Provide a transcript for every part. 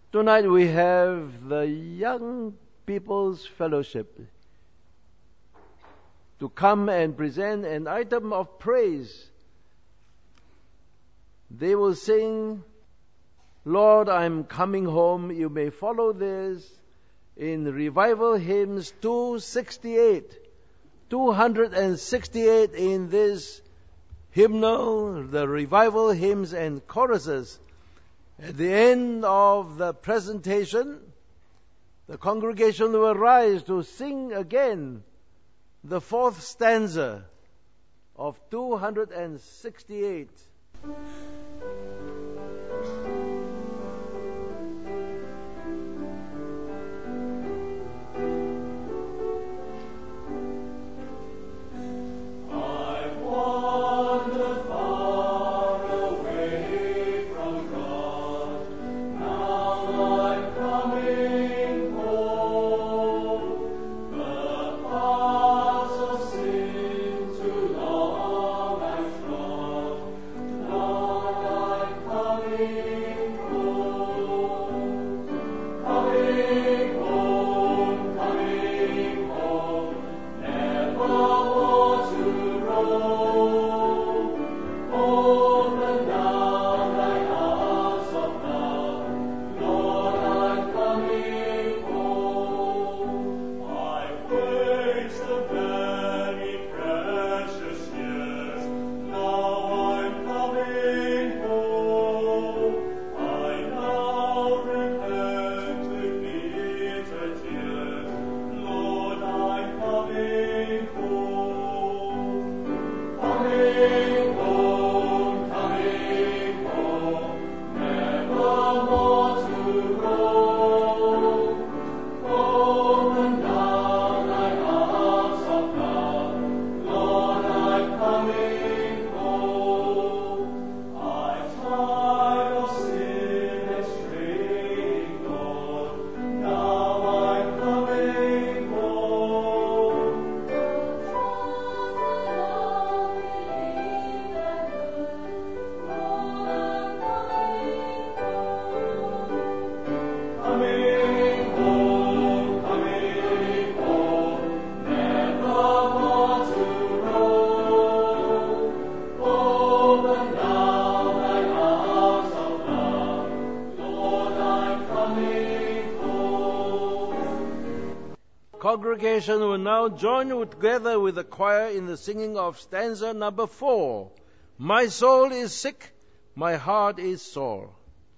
Tonight we have the Young People's Fellowship to come and present an item of praise. They will sing, Lord, I'm coming home. You may follow this in Revival Hymns 268. 268 in this hymnal, the Revival Hymns and Choruses. At the end of the presentation, the congregation will rise to sing again the fourth stanza of 268. Congregation will now join together with the choir in the singing of stanza number 4. My soul is sick, my heart is sore.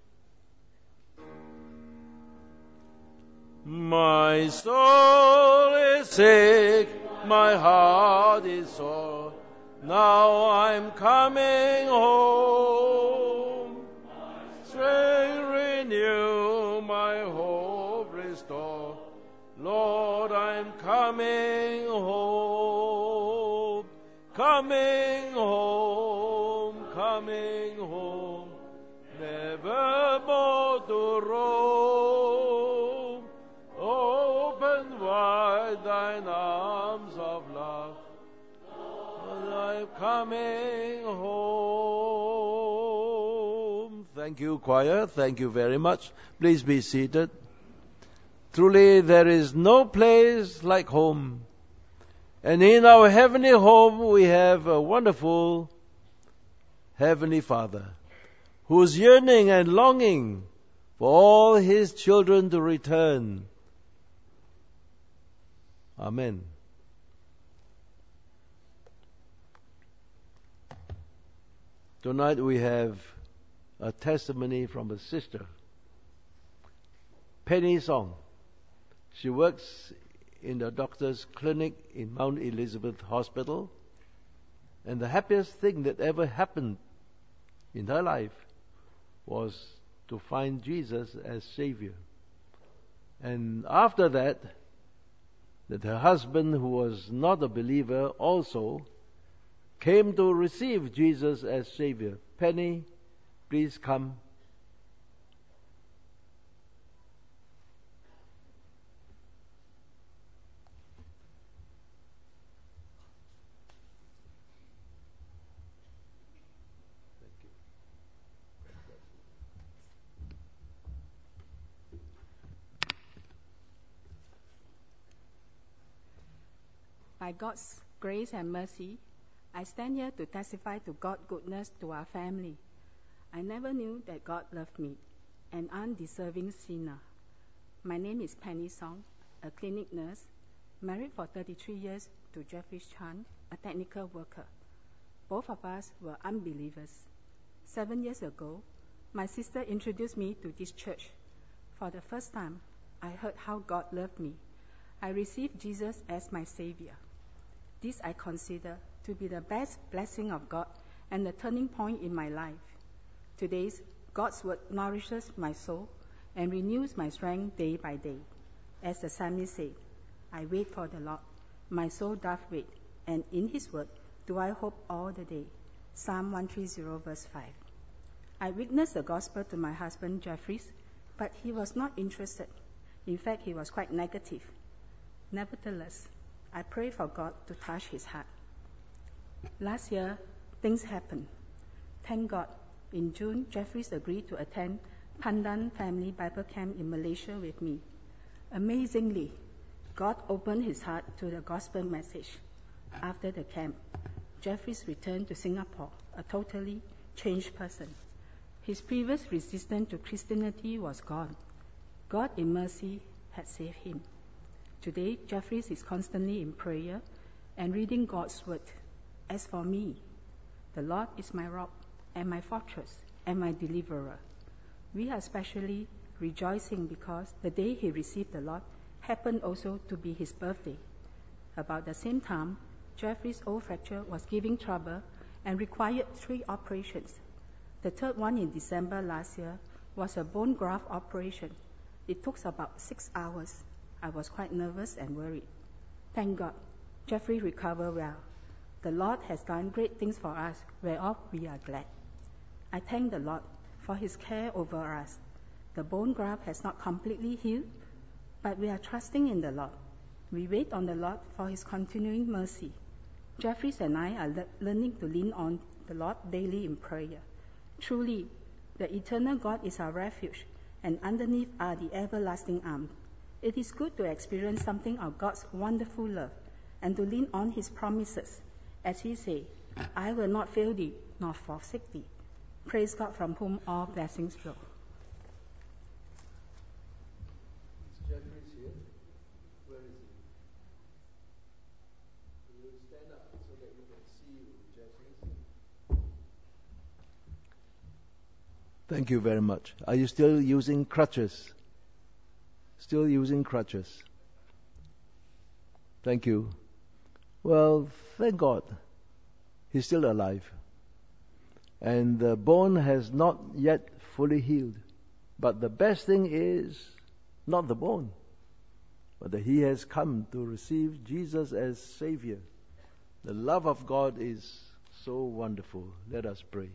My soul is sick, my heart is sore. Now I'm coming home. Strength renew, my hope restore. Lord, I'm coming home, coming home, coming home, never more to roam. Open wide thine arms of love, Lord, I'm coming home. Thank you, choir. Thank you very much. Please be seated. Truly, there is no place like home. And in our heavenly home, we have a wonderful Heavenly Father who is yearning and longing for all His children to return. Amen. Tonight we have a testimony from a sister, Penny Song. She works in the doctor's clinic in Mount Elizabeth Hospital. And the happiest thing that ever happened in her life was to find Jesus as Savior. And after that her husband, who was not a believer, also came to receive Jesus as Savior. Penny, please come. By God's grace and mercy, I stand here to testify to God's goodness to our family. I never knew that God loved me, an undeserving sinner. My name is Penny Song, a clinic nurse, married for 33 years to Jeffrey Chan, a technical worker. Both of us were unbelievers. 7 years ago, my sister introduced me to this church. For the first time, I heard how God loved me. I received Jesus as my Savior. This I consider to be the best blessing of God and the turning point in my life. Today, God's word nourishes my soul and renews my strength day by day. As the psalmist said, I wait for the Lord. My soul doth wait, and in his word do I hope all the day. Psalm 130 verse 5. I witnessed the gospel to my husband Jeffrey, but he was not interested. In fact, he was quite negative. Nevertheless, I pray for God to touch his heart. Last year, things happened. Thank God, in June, Jeffrey agreed to attend Pandan Family Bible Camp in Malaysia with me. Amazingly, God opened his heart to the gospel message. After the camp, Jeffrey returned to Singapore, a totally changed person. His previous resistance to Christianity was gone. God in mercy had saved him. Today, Jeffrey is constantly in prayer and reading God's word. As for me, the Lord is my rock and my fortress and my deliverer. We are especially rejoicing because the day he received the Lord happened also to be his birthday. About the same time, Jeffrey's old fracture was giving trouble and required 3 operations. The third one in December last year was a bone graft operation. It took about 6 hours. I was quite nervous and worried. Thank God, Jeffrey recovered well. The Lord has done great things for us, whereof we are glad. I thank the Lord for his care over us. The bone graft has not completely healed, but we are trusting in the Lord. We wait on the Lord for his continuing mercy. Jeffrey and I are learning to lean on the Lord daily in prayer. Truly, the eternal God is our refuge, and underneath are the everlasting arms. It is good to experience something of God's wonderful love and to lean on his promises. As he said, I will not fail thee, nor forsake thee. Praise God, from whom all blessings flow. Jeffrey's here. Where is he? Will you stand up so that we can see you, Jeffrey? Thank you very much. Are you still using crutches? Still using crutches? Thank you. Well, thank God. He's still alive. And the bone has not yet fully healed. But the best thing is not the bone, but that he has come to receive Jesus as Savior. The love of God is so wonderful. Let us pray.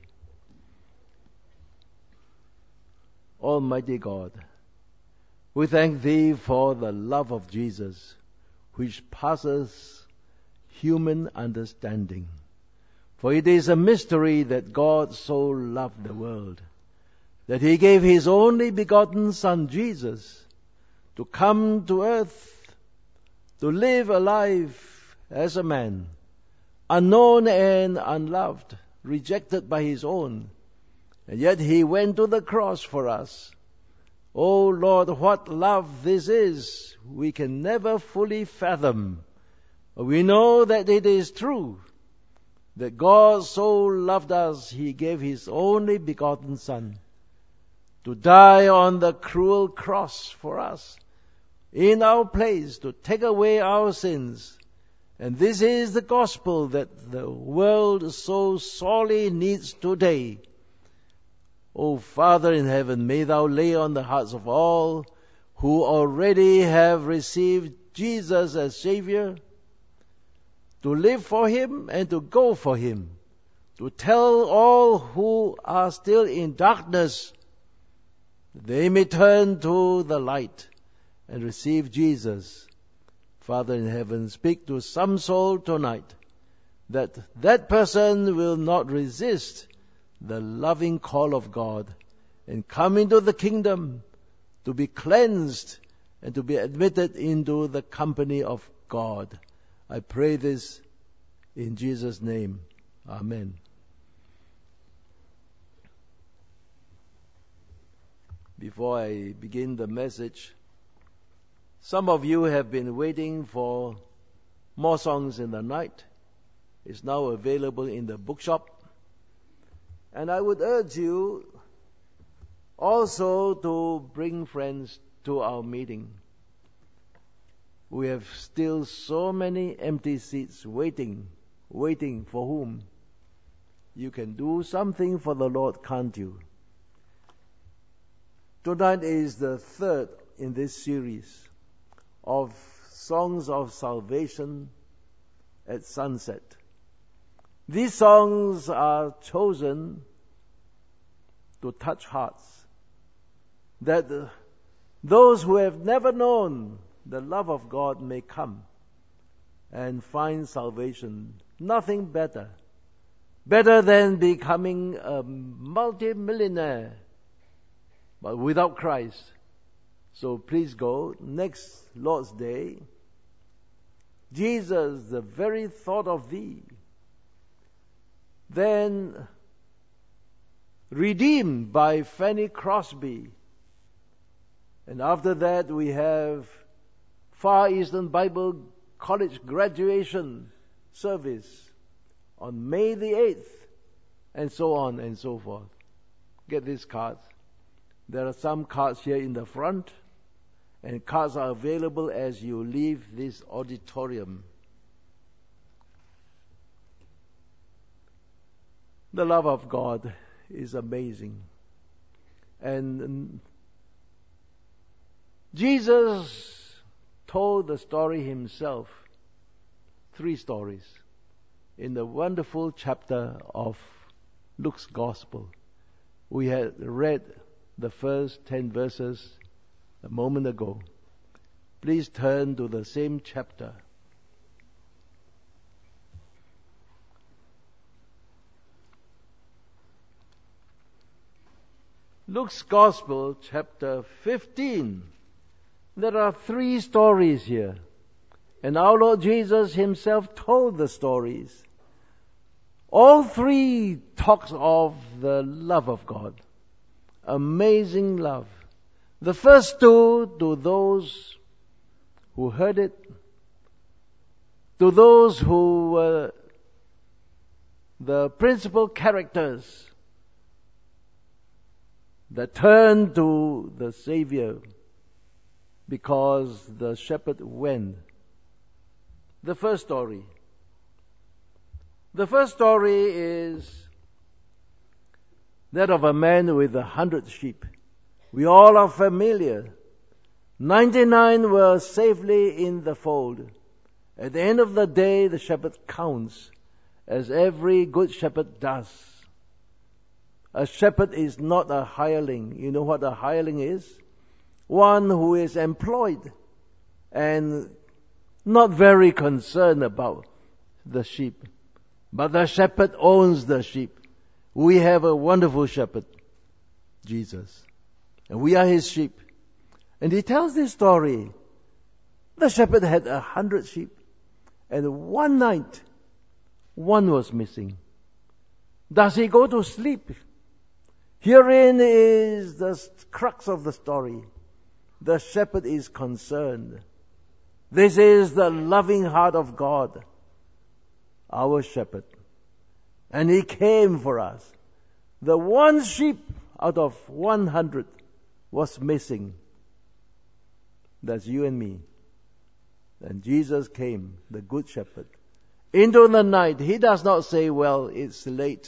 Almighty God, we thank Thee for the love of Jesus, which passes human understanding. For it is a mystery that God so loved the world, that He gave His only begotten Son, Jesus, to come to earth, to live a life as a man, unknown and unloved, rejected by His own, and yet He went to the cross for us. Oh Lord, what love this is, we can never fully fathom. But we know that it is true, that God so loved us, He gave His only begotten Son to die on the cruel cross for us, in our place, to take away our sins. And this is the gospel that the world so sorely needs today. O Father in heaven, may Thou lay on the hearts of all who already have received Jesus as Savior, to live for Him and to go for Him, to tell all who are still in darkness, they may turn to the light and receive Jesus. Father in heaven, speak to some soul tonight, that that person will not resist the loving call of God and come into the kingdom to be cleansed and to be admitted into the company of God. I pray this in Jesus' name. Amen. Before I begin the message, some of you have been waiting for More Songs in the Night. It's now available in the bookshop. And I would urge you also to bring friends to our meeting. We have still so many empty seats waiting for whom? You can do something for the Lord, can't you? Tonight is the third in this series of Songs of Salvation at Sunset. These songs are chosen to touch hearts, that those who have never known the love of God may come and find salvation. Nothing better than becoming a multi-millionaire, but without Christ. So please go next Lord's Day. Jesus, the very thought of thee. Then Redeemed by Fanny Crosby. And after that we have Far Eastern Bible College graduation service on May the 8th, and so on and so forth. Get these cards. There are some cards here in the front, and cards are available as you leave this auditorium. The love of God is amazing. And Jesus told the story himself, 3 stories, in the wonderful chapter of Luke's Gospel. We had read the first 10 verses a moment ago. Please turn to the same chapter. Luke's Gospel, chapter 15. There are 3 stories here. And our Lord Jesus himself told the stories. All 3 talks of the love of God. Amazing love. The first 2 to those who heard it, to those who were the principal characters that turned to the Savior because the shepherd went. The first story. The first story is that of a man with 100 sheep. We all are familiar. 99 were safely in the fold. At the end of the day, the shepherd counts, as every good shepherd does. A shepherd is not a hireling. You know what a hireling is? One who is employed and not very concerned about the sheep. But the shepherd owns the sheep. We have a wonderful shepherd, Jesus. And we are his sheep. And he tells this story. The shepherd had 100 sheep. And one night, one was missing. Does he go to sleep? Herein is the crux of the story. The shepherd is concerned. This is the loving heart of God, our shepherd. And he came for us. The one sheep out of 100 was missing. That's you and me. And Jesus came, the good shepherd, into the night. He does not say, well, it's late.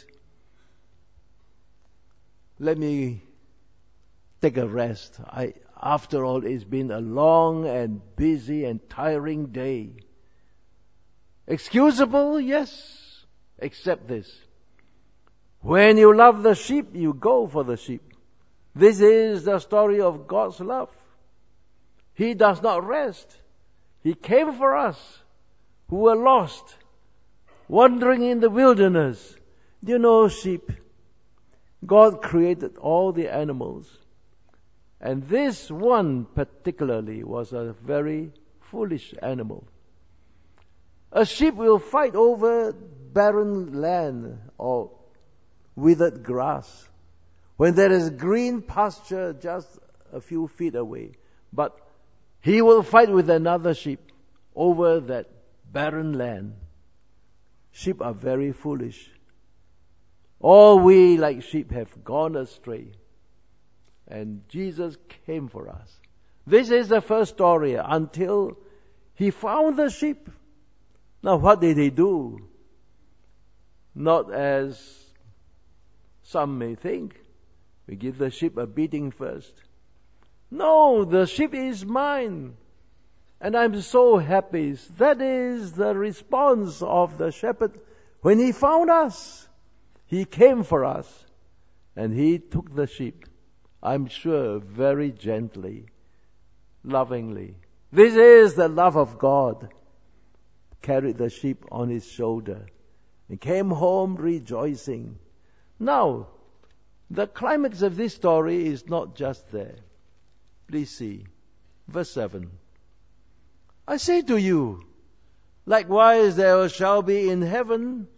Let me take a rest. After all, it's been a long and busy and tiring day. Excusable? Yes. Except this. When you love the sheep, you go for the sheep. This is the story of God's love. He does not rest. He came for us who were lost, wandering in the wilderness. Do you know sheep? God created all the animals. And this one particularly was a very foolish animal. A sheep will fight over barren land or withered grass when there is green pasture just a few feet away. But he will fight with another sheep over that barren land. Sheep are very foolish. All we like sheep have gone astray. And Jesus came for us. This is the first story until he found the sheep. Now what did he do? Not as some may think. We give the sheep a beating first. No, the sheep is mine. And I'm so happy. That is the response of the shepherd when he found us. He came for us. And he took the sheep. I'm sure very gently, lovingly. This is the love of God. Carried the sheep on his shoulder and came home rejoicing. Now, the climax of this story is not just there. Please see, verse 7. I say to you, likewise there shall be in heaven,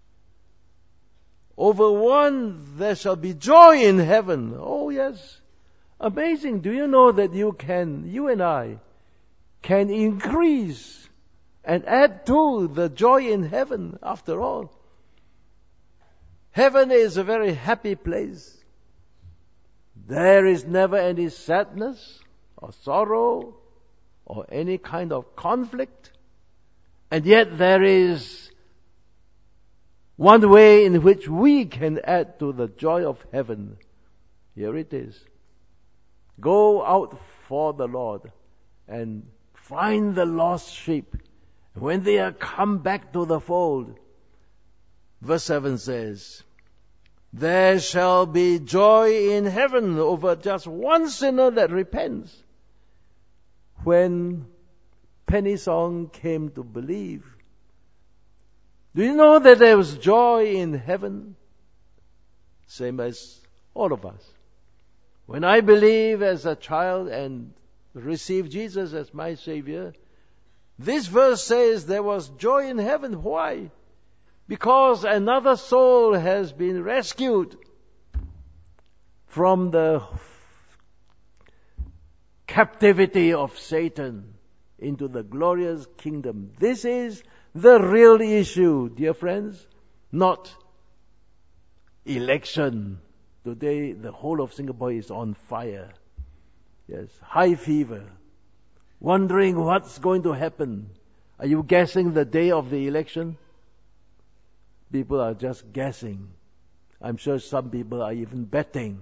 over one there shall be joy in heaven. Oh yes, amazing. Do you know that you and I can increase and add to the joy in heaven after all? Heaven is a very happy place. There is never any sadness or sorrow or any kind of conflict. And yet there is one way in which we can add to the joy of heaven. Here it is. Go out for the Lord and find the lost sheep. When they are come back to the fold, verse 7 says, there shall be joy in heaven over just one sinner that repents. When Penny Song came to believe, do you know that there was joy in heaven? Same as all of us. When I believe as a child and receive Jesus as my Savior, this verse says there was joy in heaven. Why? Because another soul has been rescued from the captivity of Satan into the glorious kingdom. This is the real issue, dear friends, not election. Today, the whole of Singapore is on fire. Yes, high fever. Wondering what's going to happen. Are you guessing the day of the election? People are just guessing. I'm sure some people are even betting.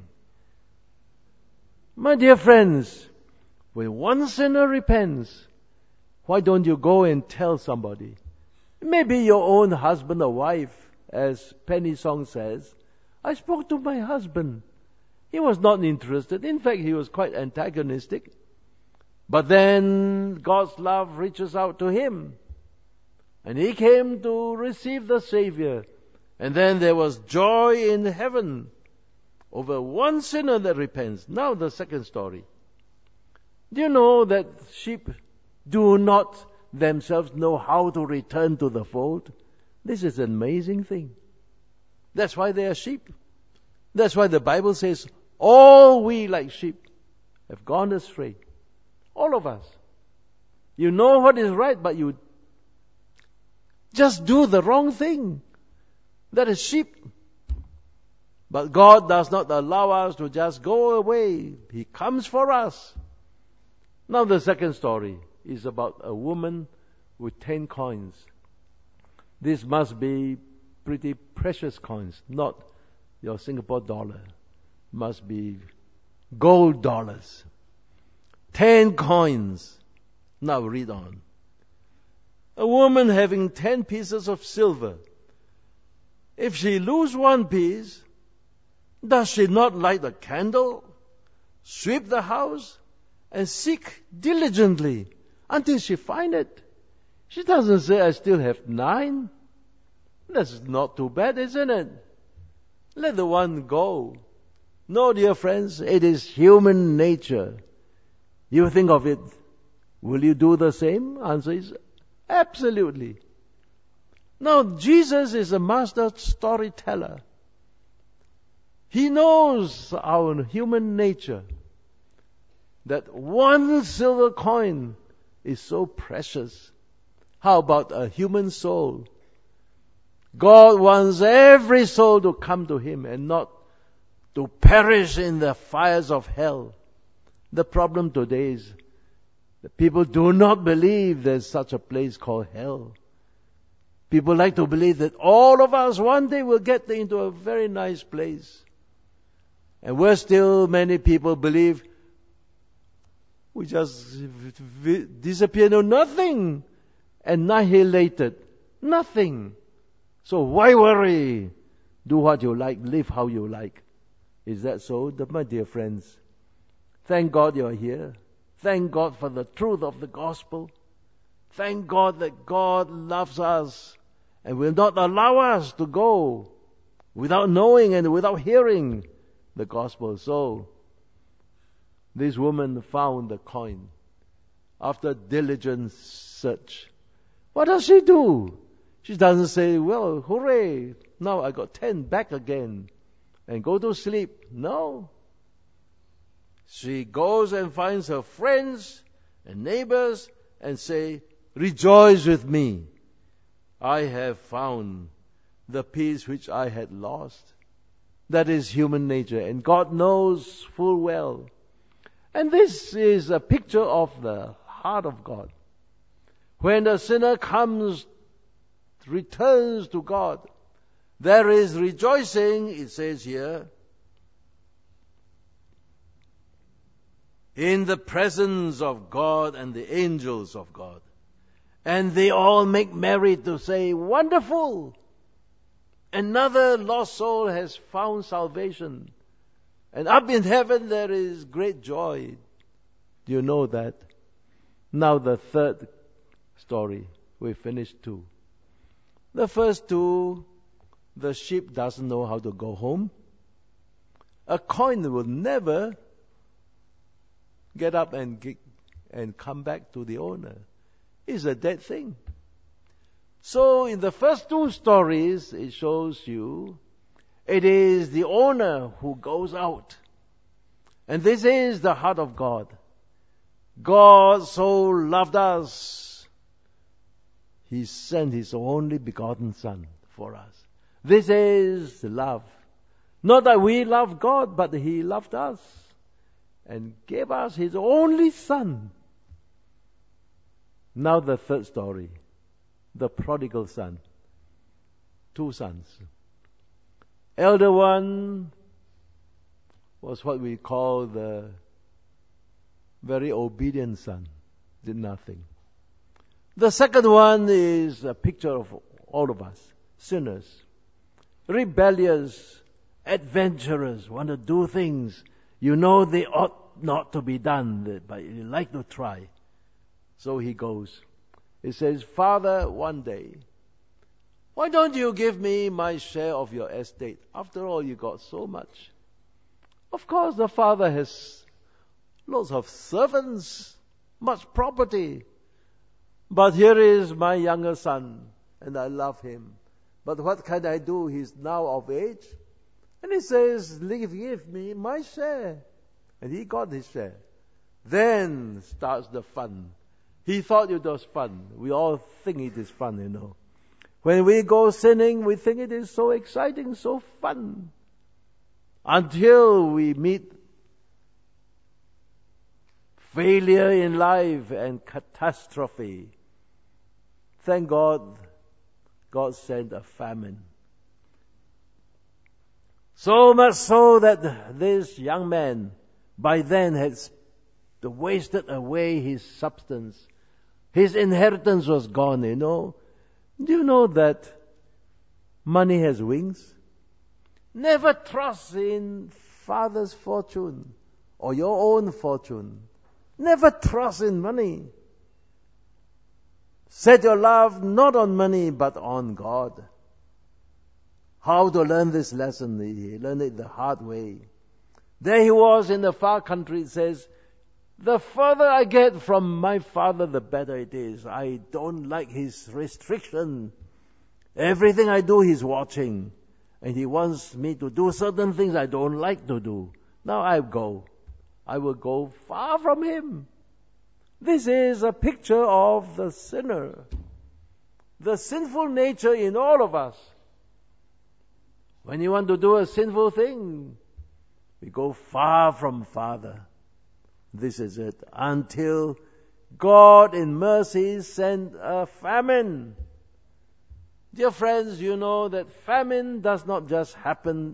My dear friends, when one sinner repents, why don't you go and tell somebody? Maybe your own husband or wife, as Penny Song says. I spoke to my husband. He was not interested. In fact, he was quite antagonistic. But then God's love reaches out to him. And he came to receive the Savior. And then there was joy in heaven over one sinner that repents. Now the second story. Do you know that sheep do not themselves know how to return to the fold? This is an amazing thing. That's why they are sheep. That's why the Bible says, all we like sheep have gone astray. All of us. You know what is right, but you just do the wrong thing. That is sheep. But God does not allow us to just go away. He comes for us. Now the second story is about a woman with 10 coins. This must be pretty precious coins, not your Singapore dollar. Must be gold dollars. 10 coins. Now read on. A woman having 10 pieces of silver. If she lose one piece, does she not light a candle, sweep the house, and seek diligently until she find it? She doesn't say, I still have 9. That's not too bad, isn't it? Let the one go. No, dear friends, it is human nature. You think of it. Will you do the same? Answer is absolutely. Now, Jesus is a master storyteller. He knows our human nature, that one silver coin is so precious. How about a human soul? God wants every soul to come to Him and not to perish in the fires of hell. The problem today is that people do not believe there's such a place called hell. People like to believe that all of us one day will get into a very nice place. And worse still, many people believe we just disappear to nothing, annihilated, nothing. So why worry? Do what you like, live how you like. Is that so? My dear friends, thank God you're here. Thank God for the truth of the gospel. Thank God that God loves us and will not allow us to go without knowing and without hearing the gospel. So, this woman found the coin after diligent search. What does she do? She doesn't say, well, hooray, now I got 10 back again, and go to sleep. No. She goes and finds her friends and neighbors and say, rejoice with me. I have found the peace which I had lost. That is human nature, and God knows full well. And this is a picture of the heart of God. When the sinner returns to God, there is rejoicing, it says here, in the presence of God and the angels of God. And they all make merry to say, wonderful! Another lost soul has found salvation. And up in heaven there is great joy. Do you know that? Now the third story. We finished 2. The first 2, the sheep doesn't know how to go home. A coin will never get up and come back to the owner. It's a dead thing. So in the first 2 stories, it shows you it is the owner who goes out. And this is the heart of God. God so loved us, He sent His only begotten Son for us. This is love. Not that we love God, but He loved us and gave us His only Son. Now the third story, the prodigal son. 2 sons. Elder one was what we call the very obedient son, did nothing. The second one is a picture of all of us, sinners, rebellious, adventurous, want to do things you know they ought not to be done, but you like to try. So he goes. He says, Father, one day, why don't you give me my share of your estate? After all, you got so much. Of course, the father has lots of servants, much property. But here is my younger son, and I love him. But what can I do? He's now of age. And he says, give me my share. And he got his share. Then starts the fun. He thought it was fun. We all think it is fun, you know. When we go sinning, we think it is so exciting, so fun. Until we meet failure in life and catastrophe. Thank God, God sent a famine. So much so that this young man by then had wasted away his substance. His inheritance was gone, you know. Do you know that money has wings? Never trust in father's fortune or your own fortune. Never trust in money. Set your love not on money but on God. How to learn this lesson? He learned it the hard way. There he was in the far country. It says, the further I get from my father, the better it is. I don't like his restriction. Everything I do, He's watching. And He wants me to do certain things I don't like to do. Now I will go far from Him. This is a picture of the sinner. The sinful nature in all of us. When you want to do a sinful thing, we go far from Father. This is it. Until God in mercy sent a famine. Dear friends, you know that famine does not just happen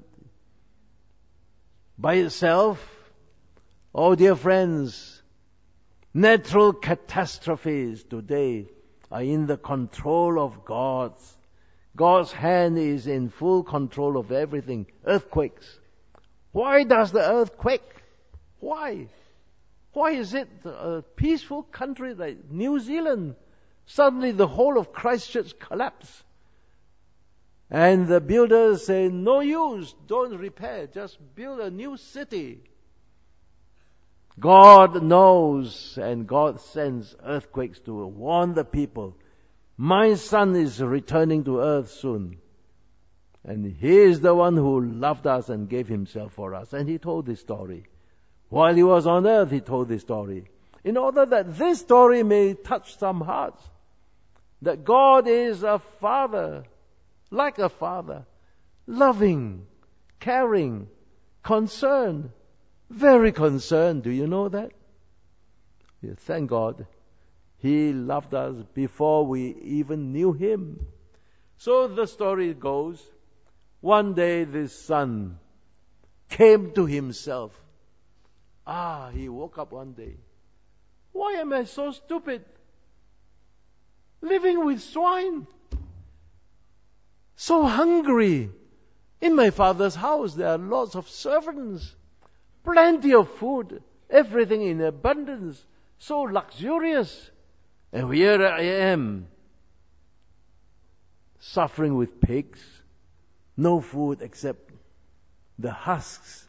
by itself. Oh, dear friends, natural catastrophes today are in the control of God. God's hand is in full control of everything. Earthquakes. Why does the earth quake? Why? Why is it a peaceful country like New Zealand, suddenly the whole of Christchurch collapsed? And the builders say, no use, don't repair, just build a new city. God knows, and God sends earthquakes to warn the people. My son is returning to earth soon. And He is the one who loved us and gave Himself for us. And He told this story. While He was on earth, He told this story. In order that this story may touch some hearts. That God is a Father, like a Father. Loving, caring, concerned. Very concerned. Do you know that? Yes, thank God. He loved us before we even knew Him. So the story goes, one day this son came to himself. He woke up one day. Why am I so stupid? Living with swine. So hungry. In my father's house there are lots of servants. Plenty of food. Everything in abundance. So luxurious. And here I am, suffering with pigs, no food except the husks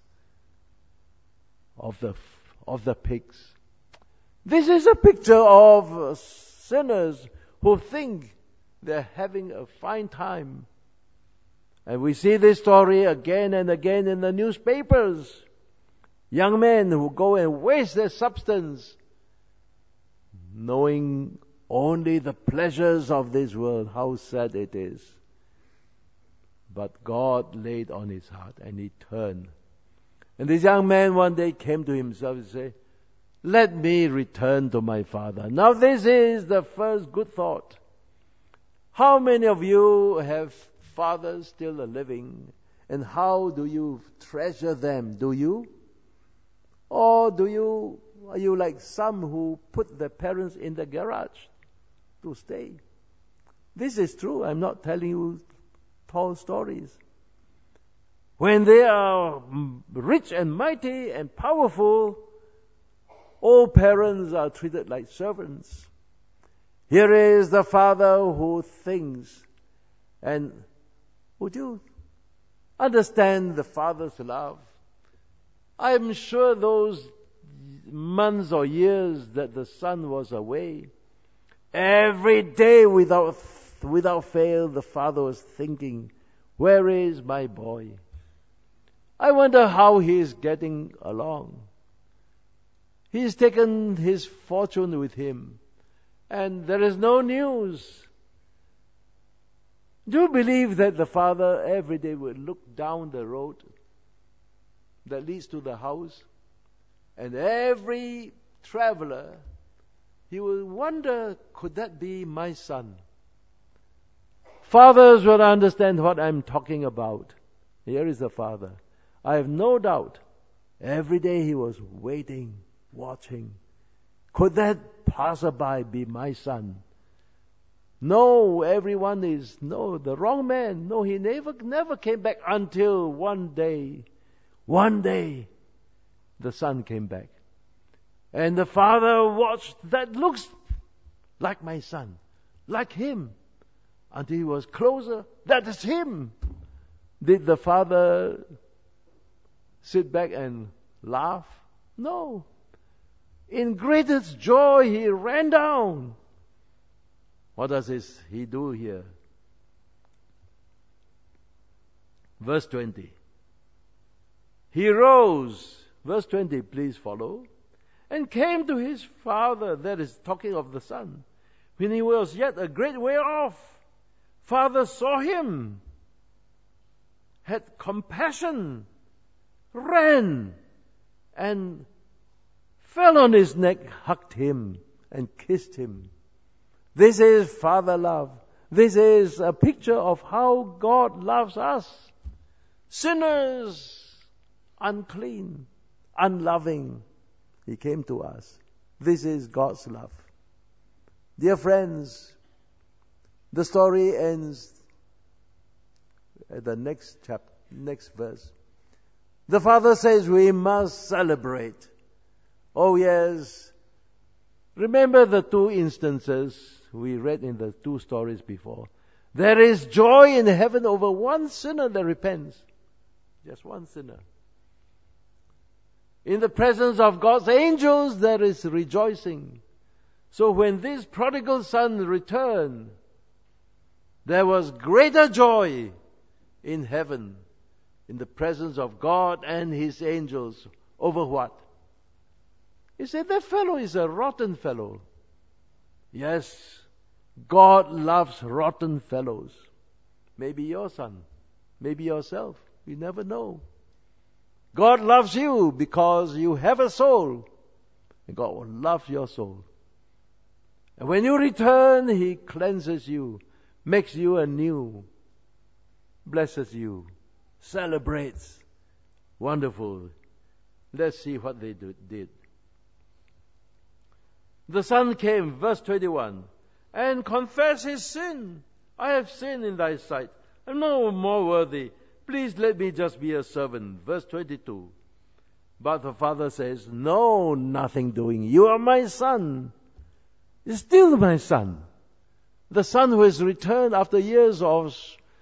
of the pigs. This is a picture of sinners who think they're having a fine time. And we see this story again and again in the newspapers. Young men who go and waste their substance knowing only the pleasures of this world. How sad it is. But God laid on his heart and he turned. And this young man one day came to himself and said, let me return to my father. Now this is the first good thought. How many of you have fathers still living? And how do you treasure them? Do you? Or are you like some who put their parents in the garage to stay? This is true. I'm not telling you tall stories. When they are rich and mighty and powerful, all parents are treated like servants. Here is the father who thinks. And would you understand the father's love? I'm sure those months or years that the son was away, every day without fail, the father was thinking, where is my boy? I wonder how he is getting along. He's taken his fortune with him, and there is no news. Do you believe that the father every day would look down the road that leads to the house, and every traveler, he will wonder, could that be my son? Fathers will understand what I'm talking about. Here is the father. I have no doubt, every day he was waiting, watching. Could that passerby be my son? No, everyone is, no, the wrong man. No, he never came back until one day, the son came back. And the father watched, that looks like my son, like him. Until he was closer, that is him. Did the father sit back and laugh? No. In greatest joy, he ran down. What does he do here? Verse 20. He rose, verse 20, please follow, and came to his father, that is talking of the son. When he was yet a great way off, father saw him, had compassion, ran, and fell on his neck, hugged him, and kissed him. This is father love. This is a picture of how God loves us. Sinners, unclean, unloving, He came to us. This is God's love. Dear friends, the story ends at the next verse. The father says we must celebrate. Oh yes. Remember the two instances we read in the two stories before. There is joy in heaven over one sinner that repents. Just one sinner. In the presence of God's angels, there is rejoicing. So when this prodigal son returned, there was greater joy in heaven, in the presence of God and His angels. Over what? He said, that fellow is a rotten fellow. Yes, God loves rotten fellows. Maybe your son, maybe yourself. You never know. God loves you because you have a soul. And God will love your soul. And when you return, He cleanses you, makes you anew, blesses you, celebrates. Wonderful. Let's see what they did. The son came, verse 21, and confessed his sin. I have sinned in thy sight. I'm no more worthy. Please let me just be a servant. Verse 22. But the father says, no, nothing doing. You are my son. You're still my son. The son who has returned after years of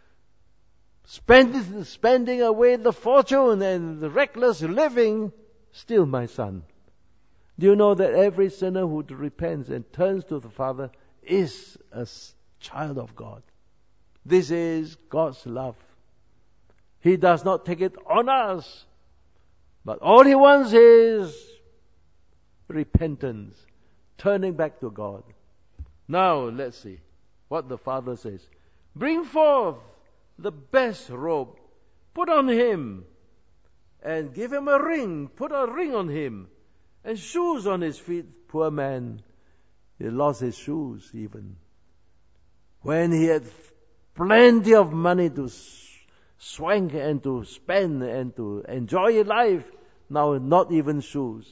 spending away the fortune and the reckless living, still my son. Do you know that every sinner who repents and turns to the Father is a child of God? This is God's love. He does not take it on us, but all He wants is repentance, turning back to God. Now let's see what the Father says. Bring forth the best robe, put on him, and give him a ring, put a ring on him, and shoes on his feet. Poor man, he lost his shoes even. When he had plenty of money to swank and to spend and to enjoy life, now not even shoes.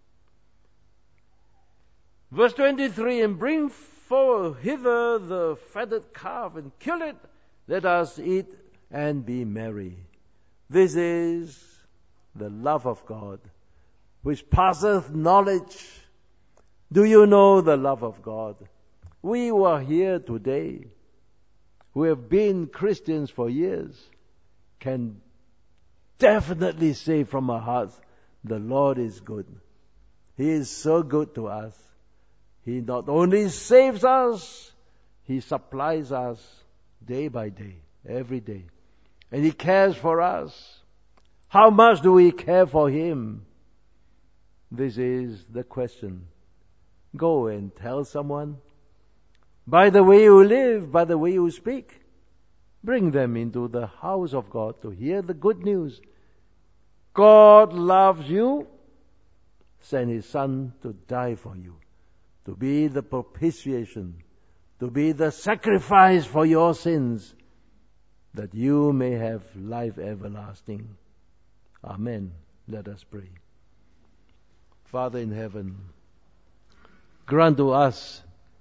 Verse 23, and bring forward hither the fatted calf and kill it. Let us eat and be merry. This is the love of God, which passeth knowledge. Do you know the love of God? We who are here today, who have been Christians for years, can definitely say from our hearts, the Lord is good. He is so good to us. He not only saves us, He supplies us day by day, every day. And He cares for us. How much do we care for Him? This is the question. Go and tell someone. By the way you live, by the way you speak, bring them into the house of God to hear the good news. God loves you, sent His Son to die for you, to be the propitiation, to be the sacrifice for your sins, that you may have life everlasting. Amen. Let us pray. Father in heaven, grant to us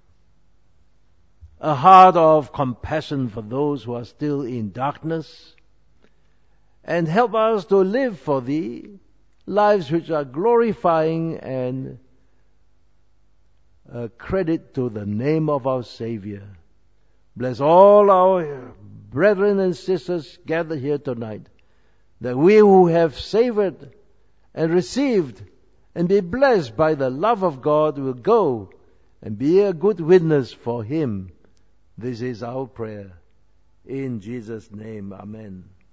a heart of compassion for those who are still in darkness, and help us to live for Thee lives which are glorifying and a credit to the name of our Savior. Bless all our brethren and sisters gathered here tonight, that we who have savored and received and be blessed by the love of God will go and be a good witness for Him. This is our prayer. In Jesus' name, amen.